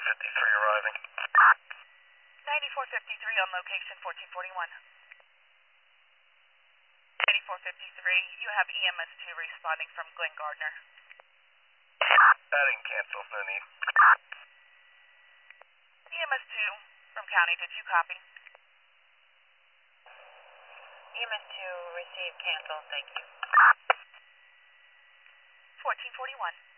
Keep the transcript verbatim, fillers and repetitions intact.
fifty-three arriving. ninety-four fifty-three on location, fourteen forty-one. ninety-four fifty-three, you have E M S two responding from Glen Gardner. Adding cancels, no need. E M S two from County, did you copy? E M S two received, cancel, thank you. fourteen forty-one.